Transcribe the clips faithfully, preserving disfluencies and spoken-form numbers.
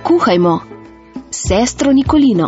Kuhajmo s sestro Nikolino.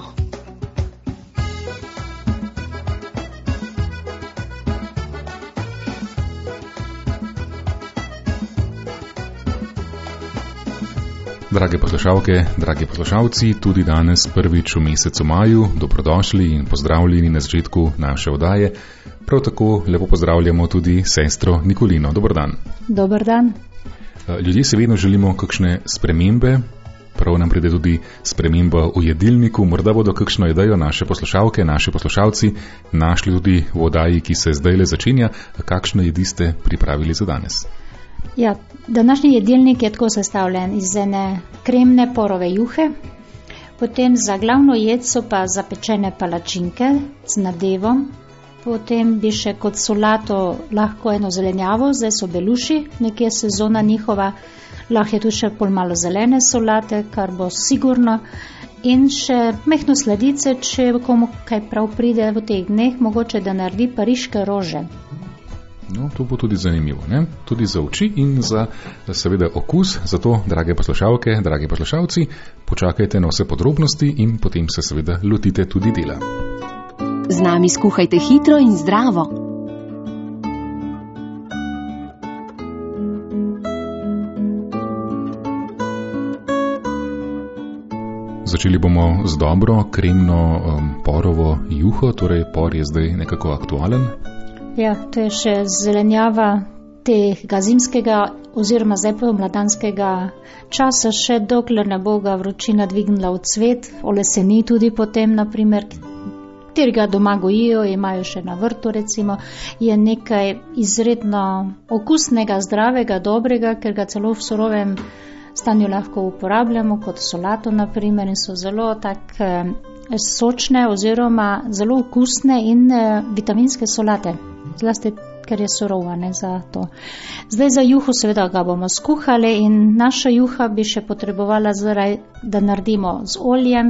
Drage poslušalke, dragi poslušalci, tudi danes prvič v mesecu maju, dobrodošli in pozdravljeni na začetku naše oddaje. Prav tako lepo pozdravljamo tudi sestro Nikolino. Dober dan. Dober dan. Ljudje se vedno želimo kakšne spremembe, prav nam pride tudi sprememba v jedilniku, morda bodo kakšno idejo naše poslušalke, naši poslušalci našli tudi v oddaji, ki se zdaj le začenja. Kakšno jedi ste pripravili za danes? Ja, današnji jedilnik je tako sestavljen iz ene kremne porove juhe, potem za glavno jed so pa zapečene palačinke z nadevom, potem bi še kot solato lahko eno zelenjavo, zdaj so beluši, nekje sezona njihova, lahko je tu še pol malo zelene solate, kar bo sigurno, in še mehno sladice, če komu kaj prav pride v teh dneh, mogoče da naredi pariške rože. No, to bo tudi zanimivo, ne? Tudi za oči in za seveda okus. Zato, drage poslušalke, dragi poslušalci, počakajte na vse podrobnosti in potem se seveda lotite tudi dela. Z nami skuhajte hitro in zdravo. Začeli bomo z dobro, kremno um, porovo juho, torej por je zdaj nekako aktualen. Ja, to je še zelenjava tega zimskega oziroma zdaj pa mladanskega časa, še dokler ne bo ga vročina dvignila v cvet, oleseni tudi potem, naprimer, katerega doma gojijo, imajo še na vrtu recimo, je nekaj izredno okusnega, zdravega, dobrega, ker ga celo v surovem stanju lahko uporabljamo kot solato, naprimer, in so zelo tak eh, sočne oziroma zelo okusne in eh, vitaminske solate. Zlasti, ker je surova, ne, za to. Zdaj za juho seveda ga bomo skuhali in naša juha bi še potrebovala zaraj, da naredimo z oljem.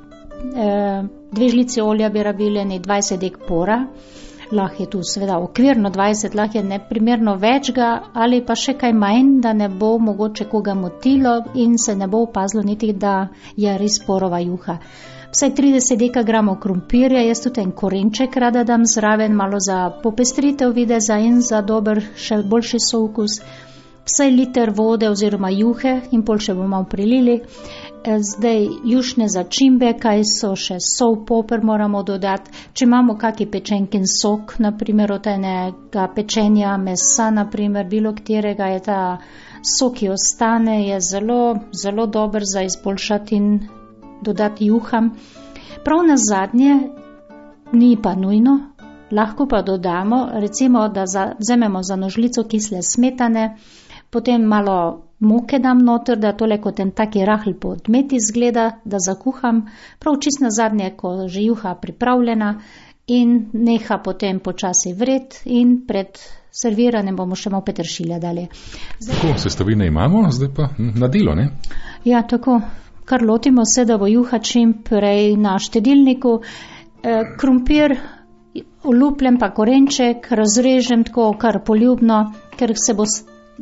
E, dve žlici olja bi rabili, ne dvajset dek pora. Lahko je tu seveda okvirno dvajset, lahko je neprimerno več ga ali pa še kaj manj, da ne bo mogoče koga motilo in se ne bo opazilo niti, da je res porova juha. Vsaj trideset dekagramov krompirja, jaz tudi en korenček rada dam zraven, malo za popestritev videza in za dober, še boljši soukus. Vsaj liter vode oziroma juhe in pol še bomo malo prilili. Zdaj jušne začimbe, kaj so še sol, poper moramo dodati. Če imamo kaki pečenkin sok, naprimer od enega pečenja mesa, naprimer bilo katerega, je ta sok, ki ostane, je zelo, zelo dober za izboljšati in dodati juham. Prav na zadnje, ni pa nujno, lahko pa dodamo, recimo, da za, vzememo za nožlico kisle smetane, potem malo moke dam noter, da tole kot en taki rahl podmet izgleda, da zakuham, prav čist na zadnje, ko že juha pripravljena in neha potem počasi vret in pred serviranjem bomo še malo peteršilja dalje. Zdaj, tako, sestavine imamo, zdaj pa na delo, ne? Ja, tako. Kar lotimo se, da bo juha čim prej na štedilniku. E, krompir olupljem pa korenček, razrežem tako kar poljubno, ker se bo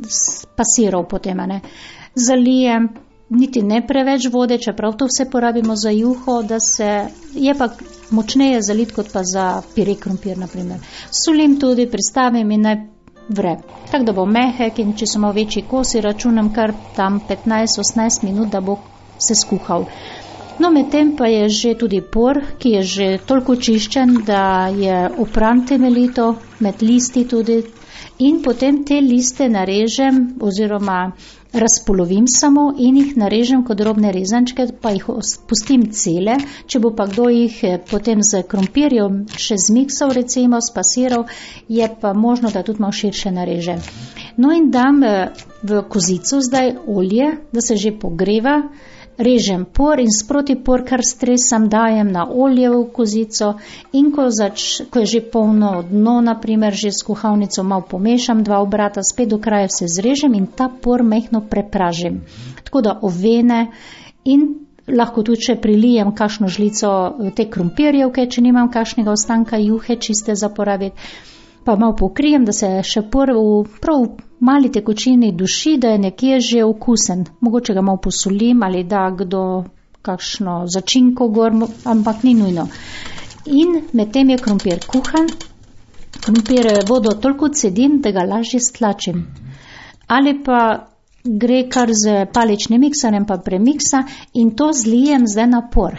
spasiral potem, ne. Zalijem, niti ne preveč vode, čeprav to vse porabimo za juho, da se, je pa močneje zalit kot pa za pire krompir, naprimer. Solim tudi, pristavim in naj vre. Tako da bo mehek in če so malo večji kosi, računam kar tam petnajst do osemnajst minut, da bo se skuhal. No, medtem pa je že tudi por, ki je že toliko čiščen, da je opran temeljito, med listi tudi, in potem te liste narežem oziroma razpolovim samo in jih narežem kot drobne rezančke, pa jih pustim cele. Če bo pa kdo jih potem z krompirjem še zmiksal, recimo spasiral, je pa možno, da tudi malo širše nareže. No in dam v kozico zdaj olje, da se že pogreva, režem por in sproti por kar stresam, dajem na olje v kozico in ko, zač, ko je že polno dno, naprimer že s kuhalnico malo pomešam, dva obrata, spet do kraja vse zrežem in ta por mehno prepražim. Tako da ovene in lahko tudi še prilijem kakšno žlico te krompirjevke, če nimam kakšnega ostanka juhe čiste za porabiti. Pa malo pokrijem, da se še por v prav mali tekočini duši, da je nekje že okusen. Mogoče ga malo posolim ali da kdo kakšno začinko gor, ampak ni nujno. In medtem je krompir kuhan, krompir vodo toliko cedim, da ga lažje stlačim. Ali pa gre kar z paličnim mikserjem pa premiksa in to zlijem zdaj na por.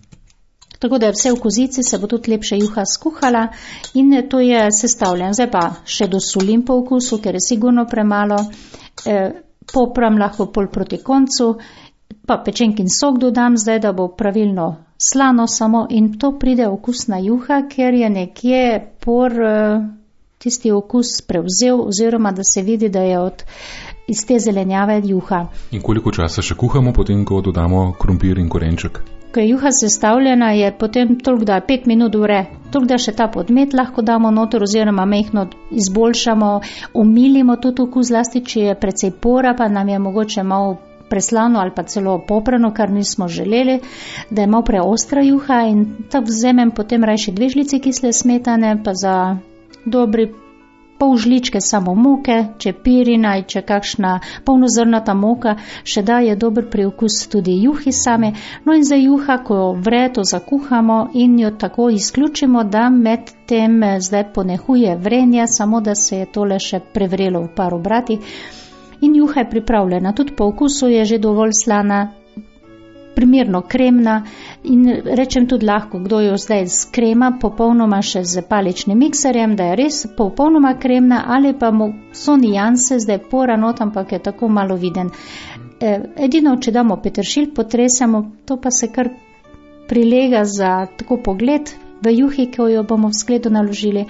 Tako da vse v kozici se bo tudi lepše juha skuhala in to je sestavljen. Zdaj pa še dosolim po okusu, ker je sigurno premalo. E, popram lahko pol proti koncu, pa pečenkin sok dodam zdaj, da bo pravilno slano samo in to pride okusna juha, ker je nekje por tisti okus prevzel oziroma da se vidi, da je od iz te zelenjave juha. In koliko časa še kuhamo potem, ko dodamo krompir in korenček? Ko je juha sestavljena, je potem toliko, da pet minut ure, toliko, da še ta podmet lahko damo noter oziroma mehno izboljšamo, omilimo tudi okus, zlasti, če je precej pora, pa nam je mogoče malo preslano ali pa celo poprano, kar nismo želeli, da je malo preostra juha in tako vzemem potem rajši dve žlici kisle smetane, pa za dobri pol žličke samo moke, če pirina, če kakšna polnozrnata moka, še daje dober priokus tudi juhi same. No in za juha, ko vre, to zakuhamo in jo tako izključimo, da med tem zdaj ponehuje vrenje, samo da se je tole še prevrelo v par obrati. In juha je pripravljena, tudi po okusu je že dovolj slana, primerno kremna in rečem tudi lahko, kdo jo zdaj skrema, popolnoma še z paličnim mikserjem, da je res popolnoma kremna ali pa mu so nijanse, zdaj pora not, ampak je tako malo viden. E, edino, če damo peteršilj, potresamo, to pa se kar prilega za tako pogled v juhi, ko jo bomo v skledo naložili.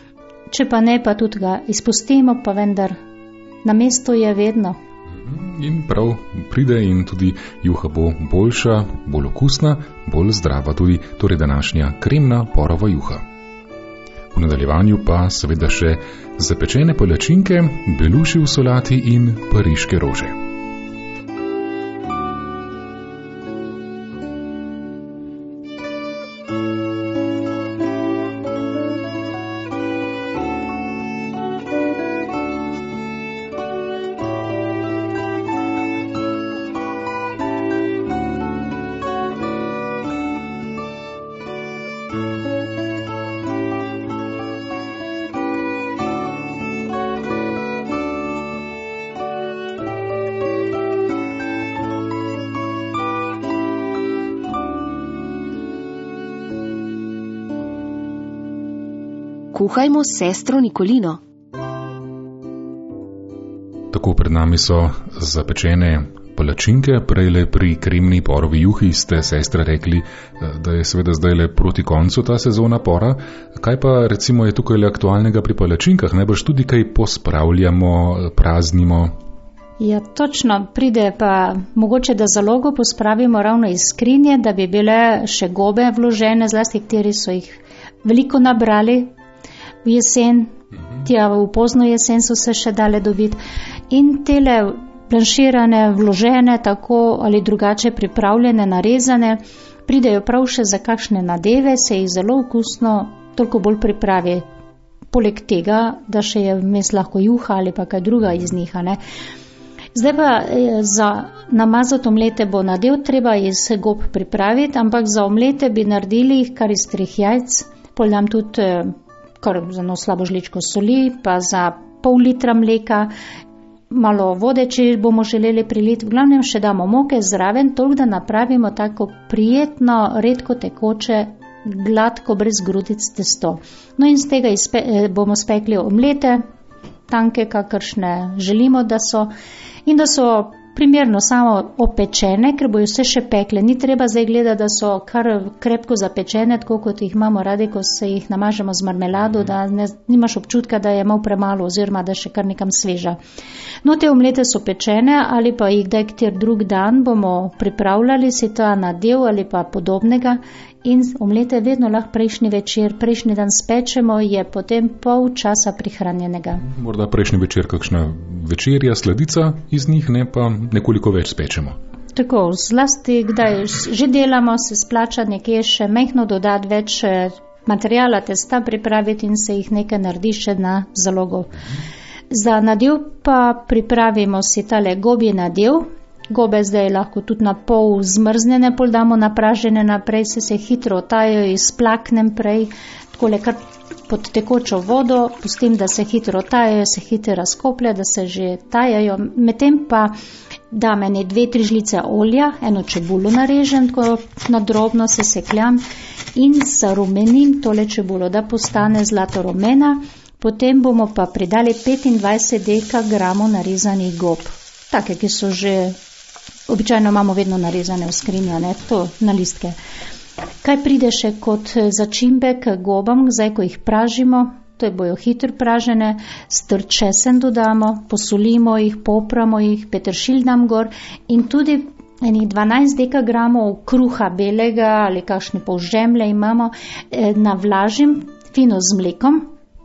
Če pa ne, pa tudi ga izpustimo, pa vendar na mesto je vedno. In prav pride in tudi juha bo boljša, bolj okusna, bolj zdrava tudi, torej današnja kremna porova juha. V nadaljevanju pa seveda še zapečene palačinke, beluši v solati in pariške rože. Kuhajmo s sestro Nikolino. Tako pred nami so zapečene palačinke, prejle pri kremni porovi juhi ste, sestra, rekli, da je seveda zdaj le proti koncu ta sezona pora. Kaj pa recimo je tukaj le aktualnega pri palačinkah? Najbrž tudi kaj pospravljamo, praznimo? Ja, točno, pride pa mogoče, da zalogo pospravimo ravno iz skrinje, da bi bile še gobe vložene, zlasti kateri so jih veliko nabrali v jesen, tja v pozno jesen so se še dale dobiti. In tele planširane, vložene, tako ali drugače pripravljene, narezane, pridejo prav še za kakšne nadeve, se jih zelo okusno toliko bolj pripravi. Poleg tega, da še je vmes lahko juha ali pa kaj druga iz njih, ne. Zdaj pa za namazati omlete bo nadev treba iz gob pripraviti, ampak za omlete bi naredili jih kar iz treh jajc, pol dam tudi kar za eno slabo žličko soli, pa za pol litra mleka, malo vode, če bomo želeli priliti, v glavnem še damo moke zraven, toliko da napravimo tako prijetno, redko tekoče, gladko, brez grudic testo. No in z tega izpe, bomo spekli omlete, tanke, kakršne želimo, da so, in da so primerno samo opečene, ker bojo vse še pekle. Ni treba zdaj gledati, da so kar krepko zapečene, tako kot jih imamo radi, ko se jih namažemo z marmelado, da ne, nimaš občutka, da je malo premalo oziroma da še kar nekam sveža. No, te omlete so pečene ali pa jih kdaj kjer drug dan bomo pripravljali si ta nadev ali pa podobnega in omlete vedno lahko prejšnji večer, prejšnji dan spečemo, je potem pol časa prihranjenega. Morda prejšnji večer kakšna večerja, sladica iz njih, ne pa nekoliko več spečemo. Tako, zlasti, kdaj že delamo, se splača nekje še mehno dodati več materijala, testa pripraviti in se jih nekaj naredi še na zalogo. Za nadev pa pripravimo si tale gobji nadev. Gobe zdaj lahko tudi na pol zmrznjene, pol damo napražene naprej, se se hitro otajajo, izplaknem prej, takole kar pod tekočo vodo, pustim, da se hitro otajajo, se hitro razkoplja, da se že tajajo. Medtem pa dam ene dve, tri žlice olja, eno čebulo narežem, tako na drobno se sekljam in zarumenim tole čebulo, da postane zlato rumena. Potem bomo pa pridali petindvajset dekagramov narezanih gob. Take, ki so že, običajno imamo vedno narezane v skrinjo, ne, to na listke. Kaj pride še kot začimbe k gobam, zdaj ko jih pražimo, to je bojo hitro pražene, strt česen dodamo, posolimo jih, popramo jih, peteršilj dam gor in tudi enih dvanajst dekagramov kruha belega ali kakšne pol žemlje imamo, eh, navlažim fino z mlekom,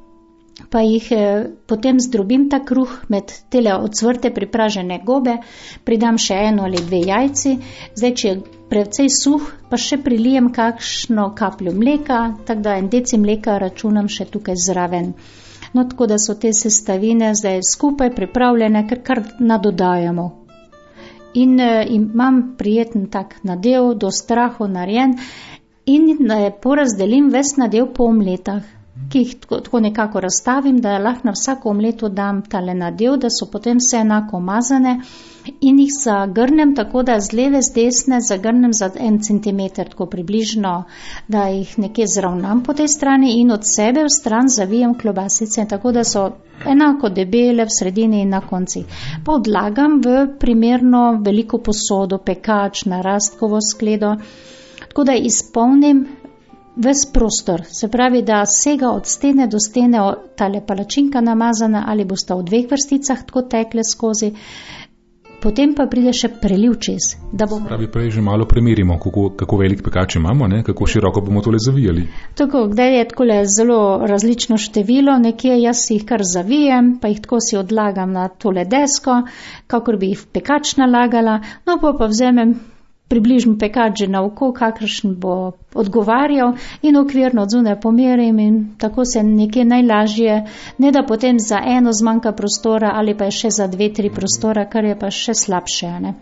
pa jih eh, potem zdrobim ta kruh med tele odsvrte pripražene gobe, pridam še eno ali dve jajci, zdaj če je precej suh, pa še prilijem kakšno kapljo mleka, tako da en deci mleka računam še tukaj zraven. No, tako da so te sestavine zdaj skupaj pripravljene, ker kar nadodajamo. In eh, imam prijeten tak nadev, do strahu narejen in eh, porazdelim ves nadev po omletah, ki jih tako, tako nekako razstavim, da lahko na vsako omleto dam tale nadev, da so potem vse enako mazane in jih zagrnem tako, da z leve, z desne zagrnem za en centimeter, tako približno, da jih nekje zravnam po tej strani in od sebe v stran zavijem klobasice, tako da so enako debele v sredini in na konci. Pa odlagam v primerno veliko posodo, pekač, narastkovo skledo, tako da izpolnim ves prostor, se pravi, da sega od stene do stene tale palačinka namazana ali bosta v dveh vrsticah tako tekle skozi, potem pa pride še preliv čez. Da bomo... Pravi, prej že malo primerimo, kako, kako velik pekač imamo, ne? Kako široko bomo tole zavijali. Tako, kdaj je takole zelo različno število, nekje jaz jih kar zavijem, pa jih tako si odlagam na tole desko, kakor bi jih v pekač nalagala, no pa pa vzemem približno pekač že na oko, kakršen bo odgovarjal in okvirno odzune pomerim in tako se nekje najlažje, ne da potem za eno zmanjka prostora ali pa je še za dve, tri prostora, kar je pa še slabše. Ne?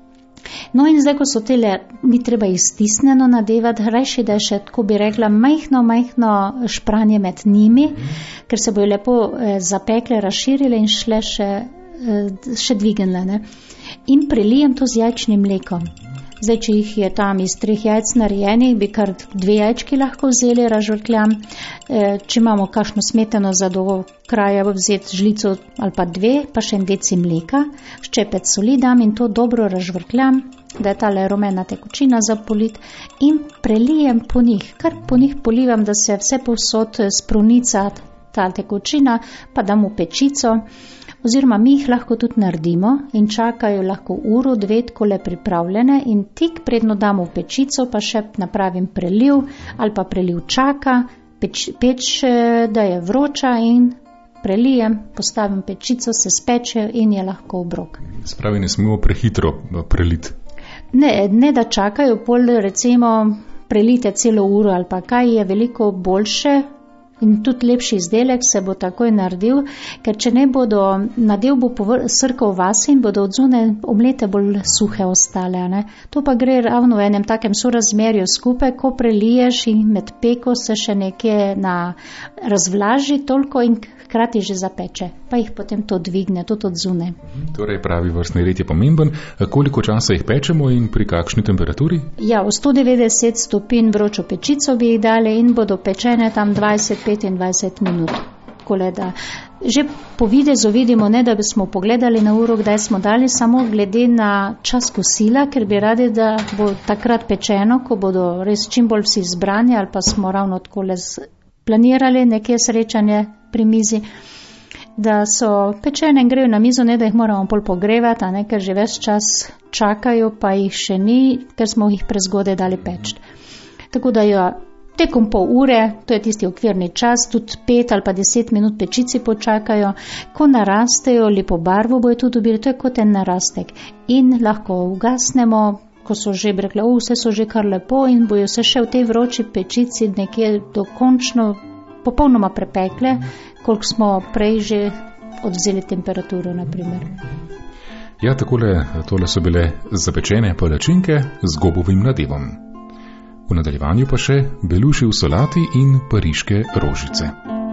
No in zdaj, ko so tele, ni treba iztisneno nadevati, rajši, da je še, tako bi rekla, majhno, majhno špranje med njimi, ker se bojo lepo eh, zapekle, razširile in šle še, eh, še dvignile. Ne? In prelijem to z jajčnim mlekom. Zdaj, če jih je tam iz treh jajc narejenih, bi kar dve jajčki lahko vzeli, razžvrkljam. E, če imamo kakšno smetano za do kraja, vzeti žlico ali pa dve, pa še en deci mleka, ščepec soli dam in to dobro razžvrkljam, da je tale rumena tekočina zapolit in prelijem po njih. Kar po njih polivam, da se vse povsod sprunica ta tekočina, pa dam v pečico. Oziroma mi jih lahko tudi naredimo in čakajo lahko uro, dve takole pripravljene in tik predno damo v pečico, pa še napravim preliv ali pa preliv čaka, peč, peč da je vroča in prelijem, postavim pečico, se speče in je lahko obrok. Spravi, ne smemo prehitro preliti. Ne, ne da čakajo, pol recimo prelite celo uro ali pa kaj, je veliko boljše. In tudi lepši izdelek se bo takoj naredil, ker če ne bodo, nadev bo srkal vase in bodo odzune omlete bolj suhe ostale. Ne? To pa gre ravno v enem takem sorazmerju skupaj, ko preliješ in med peko se še nekje na razvlaži toliko in hkrati že zapeče, pa jih potem to dvigne, tudi odzune. Torej pravi vrstni red je pomemben. Koliko časa jih pečemo in pri kakšni temperaturi? Ja, v sto devetdeset stopinj vročo pečico bi jih dali in bodo pečene tam dvajset do petindvajset minut. Kole, da že po videzu vidimo, ne da bi smo pogledali na uro, kdaj smo dali, samo glede na čas kosila, ker bi radi, da bo takrat pečeno, ko bodo res čim bolj vsi zbrani ali pa smo ravno takole planirali nekje srečanje pri mizi, da so pečene in grejo na mizo, ne da jih moramo pol pogrevati, a ne, ker že ves čas čakajo, pa jih še ni, ker smo jih prezgodaj dali peč. Tako da jo tekom pol ure, to je tisti okvirni čas, tudi pet ali pa deset minut pečici počakajo, ko narastejo, lepo barvo bojo tudi dobili, to je kot en narastek. In lahko ugasnemo, ko so že rekli, o, vse so že kar lepo in bojo se še v tej vroči pečici nekje dokončno popolnoma prepekle, koliko smo prej že odvzeli temperaturo, naprimer. Ja, takole, tole so bile zapečene palačinke z gobovim nadevom. V nadaljevanju pa še beluši v solati in pariške rožice.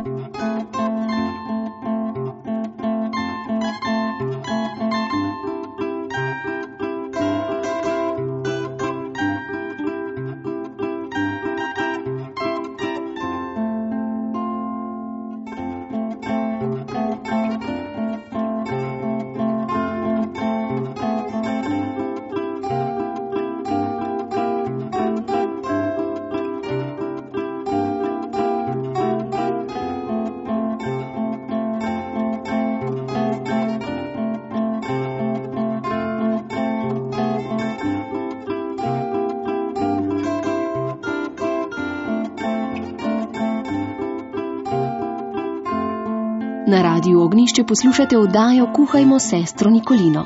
Na Radiu Ognjišče poslušate oddajo Kuhajmo s sestro Nikolino.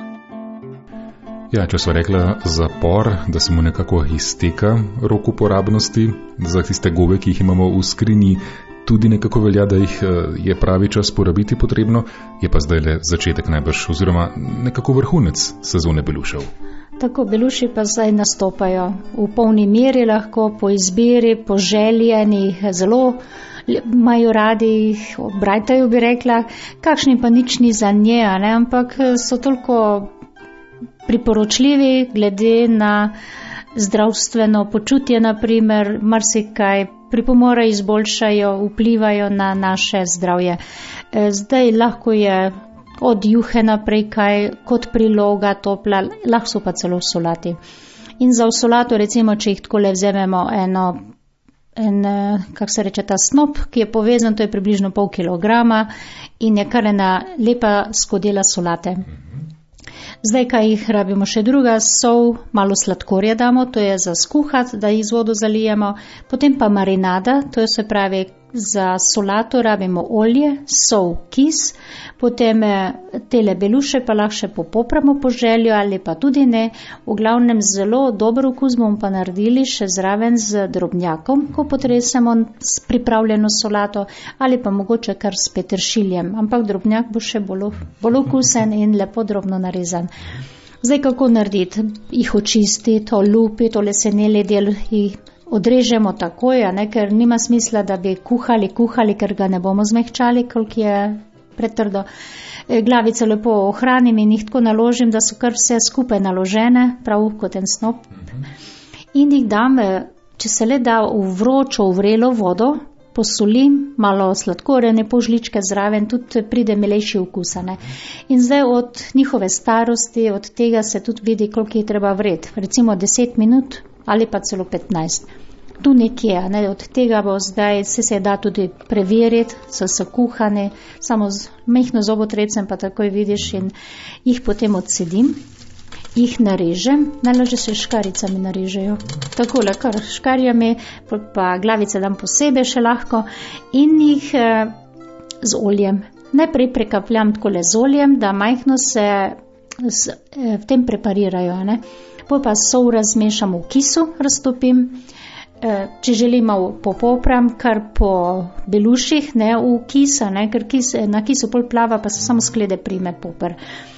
Ja, če so rekla zapor, da se mu nekako izteka rok uporabnosti, za tiste gobe, ki jih imamo v skrinji, tudi nekako velja, da jih je pravi čas porabiti potrebno, je pa zdaj le začetek najbrž, oziroma nekako vrhunec sezone belušev. Tako, beluši pa zdaj nastopajo v polni meri, lahko po izbiri, po željenih, zelo imajo radi, obrajtajo, bi rekla, kakšni pa nič ni za nje, ne? Ampak so toliko priporočljivi glede na zdravstveno počutje, naprimer, marsikaj pripomore izboljšajo, vplivajo na naše zdravje. Zdaj lahko je od juhe naprej kaj kot priloga topla, lahko so pa celo v solati. In za v solato, recimo, če jih takole vzememo eno En, kak se reče, ta snop, ki je povezan, to je približno pol kilograma in je kar ena lepa skodela solate. Zdaj, kaj jih rabimo še druga, sol, malo sladkorja damo, to je za skuhati, da jih z vodo zalijemo, potem pa marinada, to je se pravi, za solato rabimo olje, sol, kis, potem tele beluše pa lahko še popopramo po željo ali pa tudi ne. V glavnem zelo dober okus bomo pa naredili še zraven z drobnjakom, ko potresemo s pripravljeno solato ali pa mogoče kar s peteršiljem, ampak drobnjak bo še bolj, bolj okusen in lepo drobno narezan. Zdaj, kako narediti? Jih očistiti, olupiti, oleseneli del jih odrežemo takoj, ne, ker nima smisla, da bi kuhali, kuhali, ker ga ne bomo zmehčali, koliko je pretrdo. Glavice lepo ohranim in jih tako naložim, da so kar vse skupaj naložene, prav kot en snop. In jih dam, če se le da, v vročo, v vrelo vodo, posolim, malo sladkorjene pol žličke zraven, tudi pride milejši okus. In zdaj od njihove starosti, od tega se tudi vidi, koliko je treba vreti. Recimo deset minut ali pa celo petnajst. Tu nekje, ne, od tega bo zdaj, se se da tudi preveriti, so se kuhani, samo z mehno zobotrebcem pa takoj vidiš in jih potem odsedim, jih narežem, najlažje se škaricami narežejo. Takole, kar škarjami, pa glavice dam posebej še lahko in jih eh, z oljem. Najprej prekapljam takole z oljem, da majhno se s, eh, v tem preparirajo, ne. Potem pa sol razmešam v kisu, raztopim. Če želim popopram, kar po beluših, ne v kisa, ne, ker kis, na kisu pol plava, pa so samo sklede prime poper.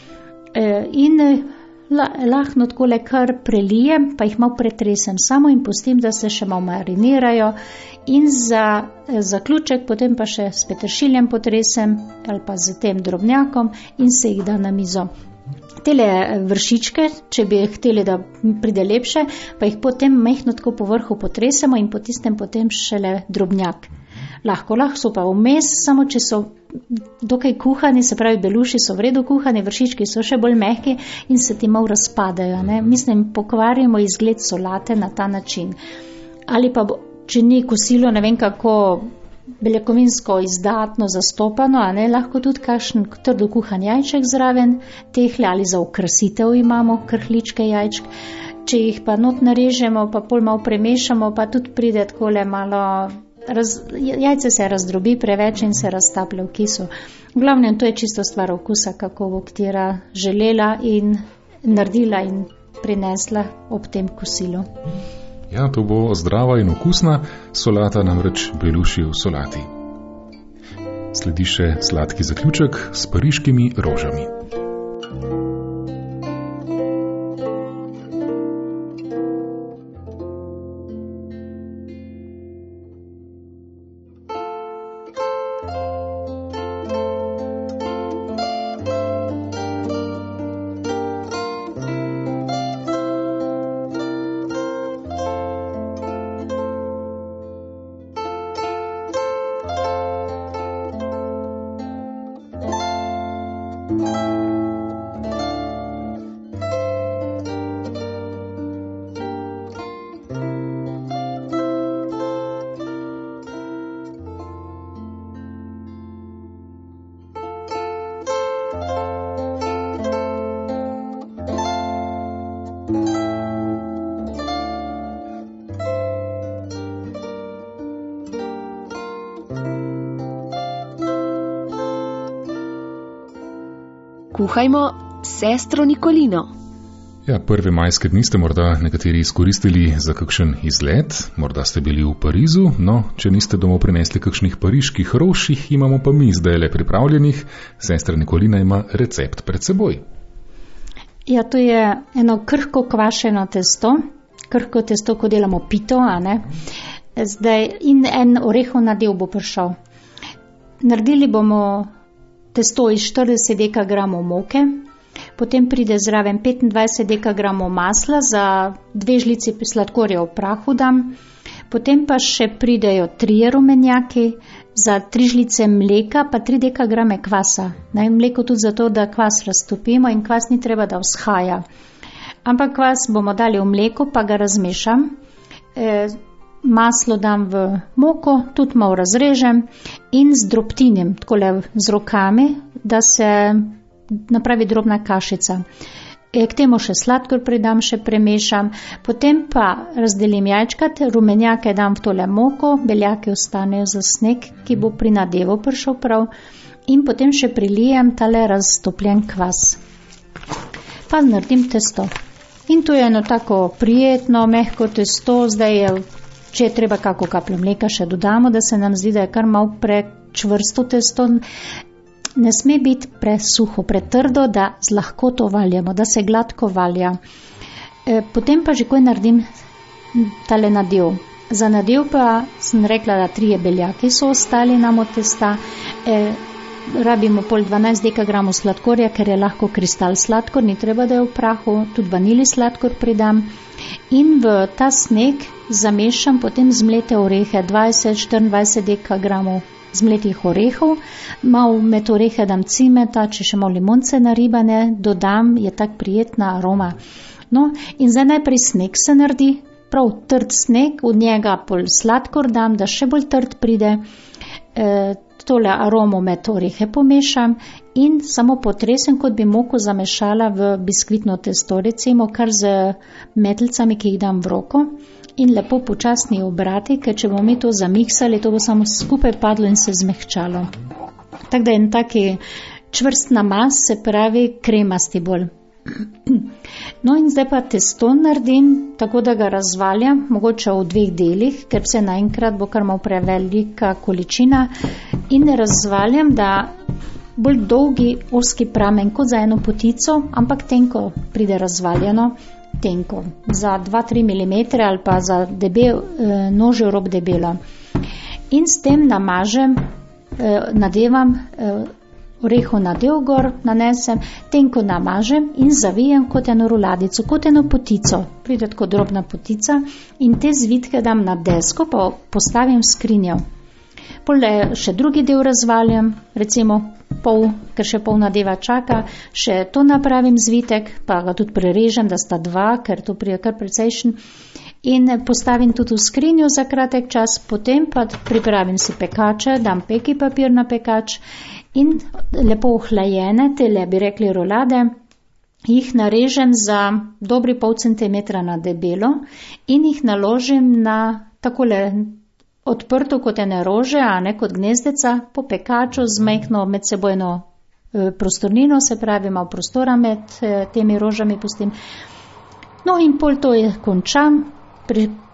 In lahno takole kar prelijem, pa jih malo pretresem samo in pustim, da se še malo marinirajo. In za zaključek potem pa še s peteršiljem potresem ali pa z tem drobnjakom in se jih da na mizo. Tele vršičke, če bi hteli, da pride lepše, pa jih potem mehno tako po vrhu potresemo in potisnem potem šele drobnjak. Lahko, lahko so pa vmes, samo če so dokaj kuhani, se pravi beluši so v redu kuhani, vršički so še bolj mehki in se ti malo razpadajo. Ne? Mislim, pokvarjamo izgled solate na ta način. Ali pa, če ni kosilo, ne vem kako beljakovinsko izdatno zastopano, a ne, lahko tudi kakšen trdo kuhan jajček zraven, tehle ali za okrasitev imamo krhličke jajčk. Če jih pa not narežemo, pa pol malo premešamo, pa tudi pride takole malo, raz, jajce se razdrobi preveč in se raztaplja v kisu. V glavnem, to je čisto stvar okusa, kako bo katera želela in naredila in prinesla ob tem kosilu. Ja, to bo zdrava in okusna solata, namreč beluši v solati. Sledi še sladki zaključek s pariškimi rožami. Kuhajmo sestro Nikolino. Ja, prve majske dni ste morda nekateri izkoristili za kakšen izlet, morda ste bili v Parizu, no, če niste domov prinesli kakšnih pariških rož, jih imamo pa mi zdaj le pripravljenih. Sestra Nikolina ima recept pred seboj. Ja, to je eno krhko kvašeno testo, krhko testo, ko delamo pito, a ne? Zdaj, in en orehov nadev bo prišel. Naredili bomo testo iz štirideset dekagramov moke, potem pride zraven petindvajset dekagramov masla, za dve žlici sladkorja v prahu dam, potem pa še pridejo trije rumenjaki, za tri žlice mleka pa tri dekagrame kvasa. Ne, mleko tudi zato, da kvas raztopimo in kvas ni treba, da vzhaja. Ampak kvas bomo dali v mleko, pa ga razmešam. E, Maslo dam v moko, tudi malo razrežem in zdrobtinim, takole z rokami, da se napravi drobna kašica. E, k temu še sladkor pridam, še premešam, potem pa razdelim jajčkat, rumenjake dam v tole moko, beljake ostanejo za sneg, ki bo pri nadevu prišel prav, in potem še prilijem tale raztopljen kvas. Pa naredim testo. In to je eno tako prijetno, mehko testo, zdaj je če je treba kako kapljo mleka še dodamo, da se nam zdi, da je kar malo prečvrsto testo. Ne sme biti presuho, pretrdo, da z lahkoto valjamo, da se gladko valja. E, potem pa že ko naredim tale nadev. Za nadev pa sem rekla, da trije beljaki so ostali nam od testa. E, rabimo pol dvanajst dekagramov sladkorja, ker je lahko kristal sladkor, ni treba, da je v prahu, tudi vanili sladkor pridam. In v ta sneg zamešam potem zmlete orehe, dvajset do štiriindvajset dekagramov zmletih orehov, malo med orehe dam cimeta, če še malo limonce naribane, dodam, je tak prijetna aroma. No, in zdaj najprej sneg se naredi, prav trd sneg, od njega pol sladkor dam, da še bolj trd pride, e, tole aromo med orehe pomešam in samo potresem, kot bi moko zamešala v biskvitno testo, recimo kar z metlcami, ki jih dam v roko, in lepo počasni obrati, ker če bomo mi to zamiksali, to bo samo skupaj padlo in se zmehčalo. Tako da je en taki čvrst namaz, se pravi kremasti bolj. No in zdaj pa testo naredim, tako da ga razvaljam, mogoče v dveh delih, ker vse naenkrat bo kar malo prevelika količina, in razvaljam, da bolj dolgi, oski pramen, kot za eno potico, ampak tenko pride razvaljeno, tenko, za dva do tri milimetre ali pa za debel, eh, nožev rob debelo. In s tem namažem, eh, nadevam, eh, orehov nadev gor, nanesem, tenko namažem in zavijem kot eno ruladico, kot eno potico. Pride tako drobna potica in te zvitke dam na desko, pa postavim v skrinjo. Pole še drugi del razvaljam, recimo pol, ker še pol nadeva čaka, še to napravim zvitek, pa ga tudi prerežem, da sta dva, ker to prije kar precejšen. In postavim tudi v skrinjo za kratek čas, potem pa pripravim si pekače, dam peki papir na pekač in lepo ohlajene, tele bi rekli rolade, jih narežem za dobri pol centimetra na debelo in jih naložim na takole odprto kot ene rože, a ne kot gnezdeca, po pekaču z majhno medsebojno e, prostornino, se pravi malo prostora med e, temi rožami pustim. No in pol to je končam, pri,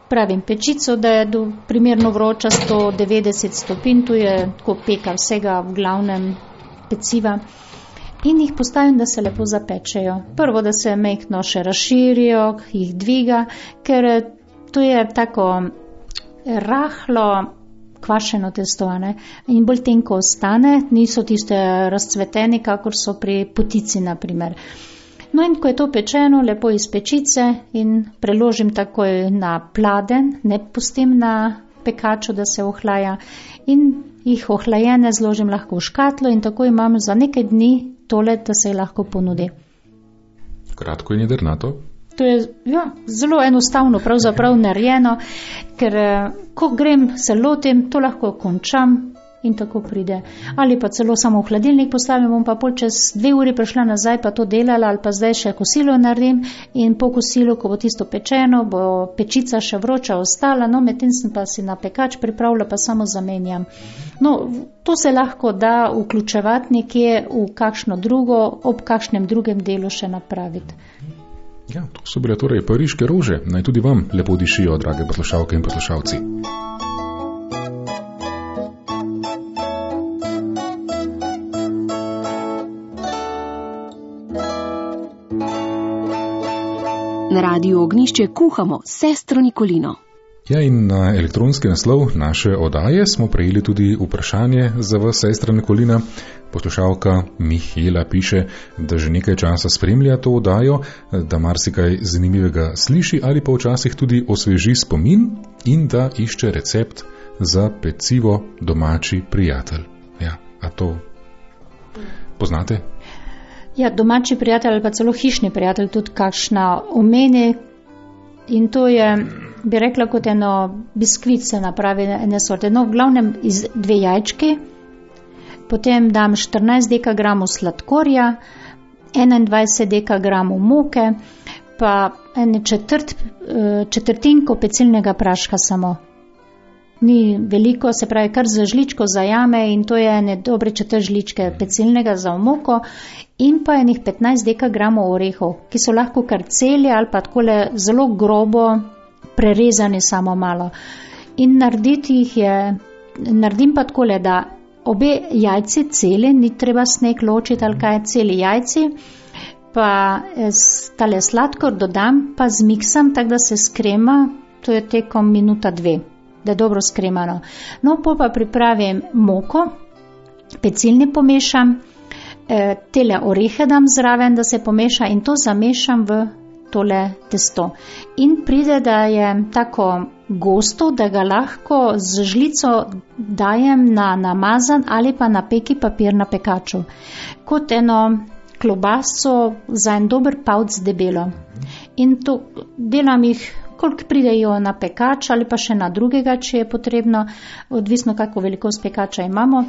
pravim pečico, da je do primerno vroča sto devetdeset stopinj, tu je tako peka vsega v glavnem peciva. In jih postavim, da se lepo zapečejo. Prvo, da se mehko še razširijo, jih dviga, ker to je tako rahlo kvašeno testo, ne? In bolj tenko ostane, niso tiste razcveteni, kakor so pri potici, na primer. No in ko je to pečeno, lepo iz pečice in preložim takoj na pladenj, ne pustim na pekaču, da se ohlaja, in jih ohlajene zložim lahko v škatlo in tako imam za nekaj dni tole, da se lahko ponudi. Kratko in jedrnato. To je ja, zelo enostavno pravzaprav narejeno, ker ko grem, se lotim, to lahko končam in tako pride. Ali pa celo samo v hladilnik postavim, bom pa pol čez dve uri prišla nazaj, pa to delala, ali pa zdaj še kosilo naredim in po kosilu, ko bo tisto pečeno, bo pečica še vroča ostala, no medtem sem pa si na pekač pripravila, pa samo zamenjam. No, to se lahko da vključevati nekje v kakšno drugo, ob kakšnem drugem delu še napraviti. Ja, to so bile torej pariške rože. Naj tudi vam lepo dišijo, drage poslušalke in poslušalci. Na Radiu Ognjišče kuhamo sestro Nikolino. Ja, in na elektronski naslov naše oddaje smo prejeli tudi vprašanje za vas, sestra Nikolina. Poslušalka Mihela piše, da že nekaj časa spremlja to oddajo, da marsikaj zanimivega sliši ali pa včasih tudi osveži spomin in da išče recept za pecivo domači prijatelj. Ja, a to poznate? Ja, domači prijatelj ali pa celo hišni prijatelj, tudi kakšna omeni, in to je, bi rekla, kot eno biskvit se napravi ene sorte. No, v glavnem iz dve jajčki, potem dam štirinajst dekagramov sladkorja, enaindvajset dekagramov moke, pa ene četrt, četrtinko pecilnega praška samo. Ni veliko, se pravi, kar za žličko zajame in to je ene dobre četrt žličke pecilnega za moko in pa enih petnajst dekagramov orehov, ki so lahko kar celi ali pa takole zelo grobo prerezani samo malo. In narediti jih je, naredim pa takole, da obe jajci celi, ni treba sneg ločiti ali kaj, celi jajci, pa tale sladkor dodam, pa zmiksam, tako da se skrema, to je tekom minuta dve, da je dobro skremano. No, pol pa pripravim moko, pecilni pomešam, e, tele orehe dam zraven, da se pomeša in to zamešam v tole testo. In pride, da je tako gosto, da ga lahko z žlico dajem na namazan ali pa na peki papir na pekaču. Kot eno klobaso za en dober pavc debelo. In to delam jih, koliko pridejo na pekač ali pa še na drugega, če je potrebno, odvisno kako velikost pekača imamo.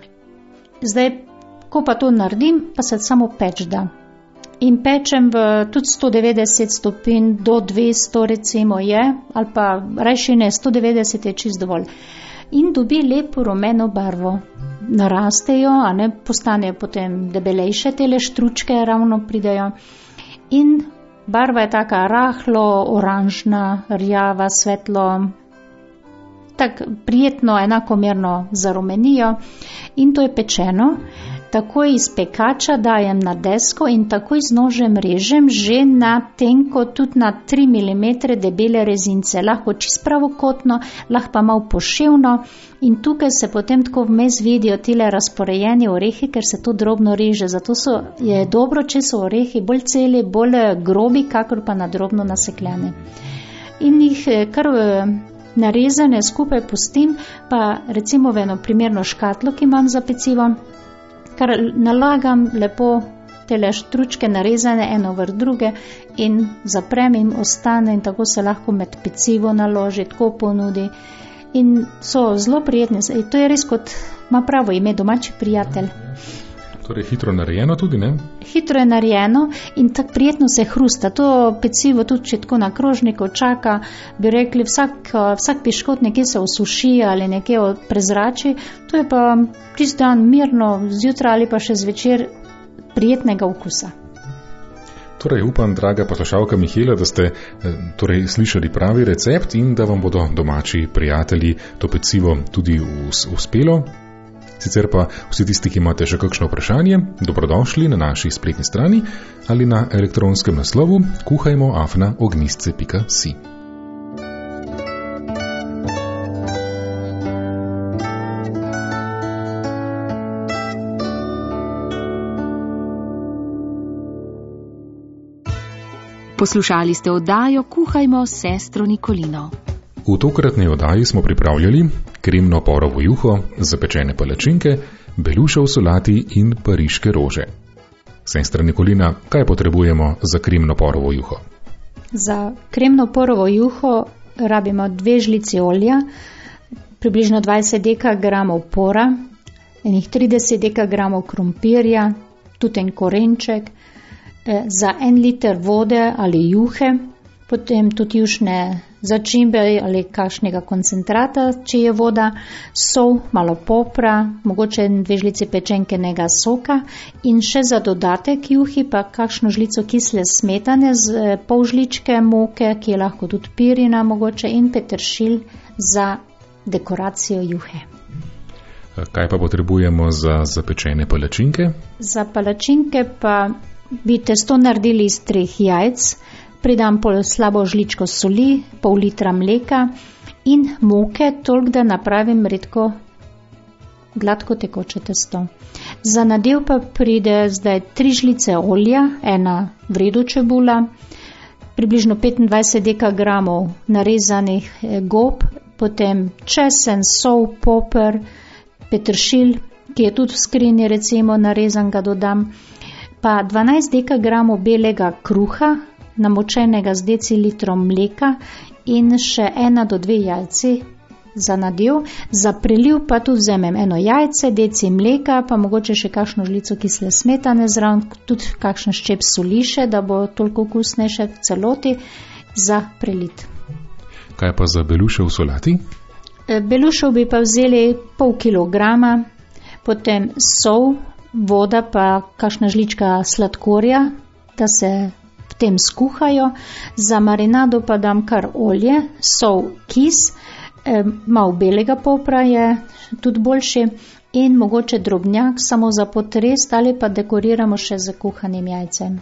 Zdaj, ko pa to naredim, pa se samo peč da. In pečem v tudi sto devetdeset stopinj do dvesto recimo je, ali pa rajši ne, sto devetdeset je čist dovolj. In dobi lepo rumeno barvo. Narastejo, a ne, postanejo potem debelejše, tele štručke ravno pridejo. In barva je taka rahlo, oranžna, rjava, svetlo, tako prijetno, enakomerno zarumenijo in to je pečeno. Takoj iz pekača dajem na desko in takoj z nožem režem že na tenko, tudi na tri milimetre debele rezince. Lahko čist pravokotno, lahko pa malo poševno in tukaj se potem tako vmes vidijo tile razporejeni orehi, ker se to drobno reže. Zato so, je dobro, če so orehi bolj celi, bolj grobi, kakor pa na drobno nasekljane. In jih kar narezane skupaj pustim, pa recimo v eno primerno škatlo, ki imam za pecivo, kar nalagam lepo tele štručke narezane eno vrh druge in zaprem in ostane in tako se lahko med pecivo naloži, tako ponudi in so zelo prijetne. To je res kot ima pravo ime, domači prijatelj. Torej hitro narejeno tudi, ne? Hitro je narejeno in tako prijetno se hrusta. To pecivo tudi, če tako na krožniku čaka, bi rekli, vsak, vsak piškot nekje se osuši ali nekje prezrači. To je pa čist dan mirno, zjutraj ali pa še zvečer prijetnega okusa. Torej, upam, draga poslušalka Mihela, da ste torej, slišali pravi recept in da vam bodo domači prijatelji to pecivo tudi uspelo. Sicer pa vsi tisti, ki imate še kakšno vprašanje, dobrodošli na naši spletni strani ali na elektronskem naslovu kuhajmo afna ognistce pika si. Poslušali ste oddajo Kuhajmo s sestro Nikolino. V tokratni oddaji smo pripravljali kremno porovo juho, zapečene palačinke, belušev solati in pariške rože. Sestra Nikolina, kaj potrebujemo za kremno porovo juho? Za kremno porovo juho rabimo dve žlici olja, približno dvajset dekagramov pora, enih trideset dekagramov krompirja, tudi en korenček, za en liter vode ali juhe, potem tudi jušne začimbe ali kakšnega koncentrata, če je voda, sol, malo popra, mogoče dve žlici pečenkenega soka in še za dodatek juhi pa kakšno žlico kisle smetane z pol žličke moke, ki je lahko tudi pirina mogoče, in peteršilj za dekoracijo juhe. Kaj pa potrebujemo za zapečene palačinke? Za palačinke pa bi testo naredili iz treh jajc, pridam pol slabo žličko soli, pol litra mleka in moke, toliko da napravim redko gladko tekoče testo. Za nadev pa pride zdaj tri žlice olja, ena v redu čebula, približno petindvajset dekagramov narezanih gob, potem česen, sol, poper, peteršilj, ki je tudi v skrini recimo narezan, ga dodam, pa dvanajst dekagramov belega kruha, namočenega z decilitrom mleka in še ena do dve jajci za nadev. Za preliv pa tu vzemem eno jajce, deci mleka, pa mogoče še kakšno žlico kisle smetane zraven, tudi kakšen ščep soli še, da bo toliko okusnejše v celoti za prelit. Kaj pa za belušev solati? Belušev bi pa vzeli pol kilograma, potem sol, voda pa kakšna žlička sladkorja, da se v tem skuhajo. Za marinado pa dam kar olje, sol, kis, e, malo belega popra je tudi boljši in mogoče drobnjak samo za potrest ali pa dekoriramo še z kuhanim jajcem.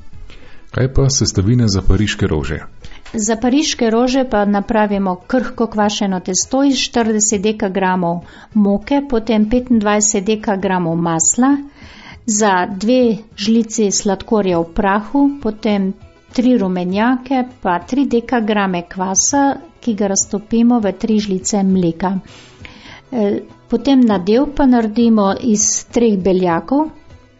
Kaj pa sestavine za pariške rože? Za pariške rože pa napravimo krhko kvašeno testo iz štirideset dekagramov moke, potem petindvajset dekagramov masla, za dve žlici sladkorja v prahu, potem tri rumenjake, pa tri dekagrame kvasa, ki ga raztopimo v tri žlice mleka. Potem nadev pa naredimo iz treh beljakov,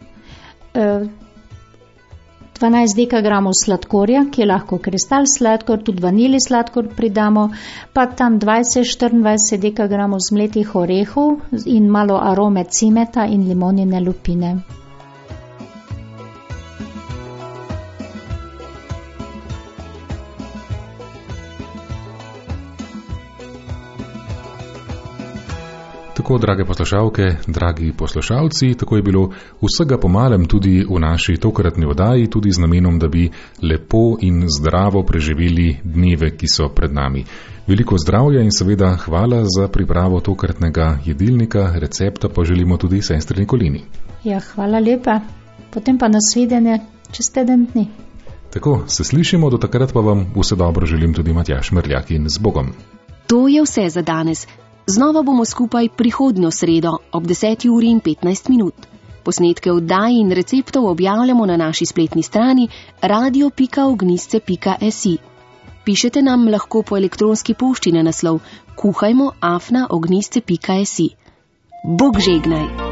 dvanajst dekagramov sladkorja, ki je lahko kristal sladkor, tudi vanili sladkor pridamo, pa tam dvajset do štiriindvajset dekagramov zmletih orehov in malo arome cimeta in limonine lupine. Tako, drage poslušalke, dragi poslušalci, tako je bilo vsega pomalem tudi v naši tokratni oddaji, tudi z namenom, da bi lepo in zdravo preživeli dneve, ki so pred nami. Veliko zdravja in seveda hvala za pripravo tokratnega jedilnika, recepta pa želimo tudi sestri Nikolini. Ja, hvala lepa. Potem pa nasvidenje čez teden dni. Tako, se slišimo, do takrat pa vam vse dobro želim tudi Matjaž Merljak in z Bogom. To je vse za danes. Znova bomo skupaj prihodnjo sredo ob deseti uri in petnajst minut. Posnetke oddaj in receptov objavljamo na naši spletni strani radio pika ognistce pika si. Pišete nam lahko po elektronski pošti na naslov kuhajmo afna ognistce pika si. Bog žegnaj!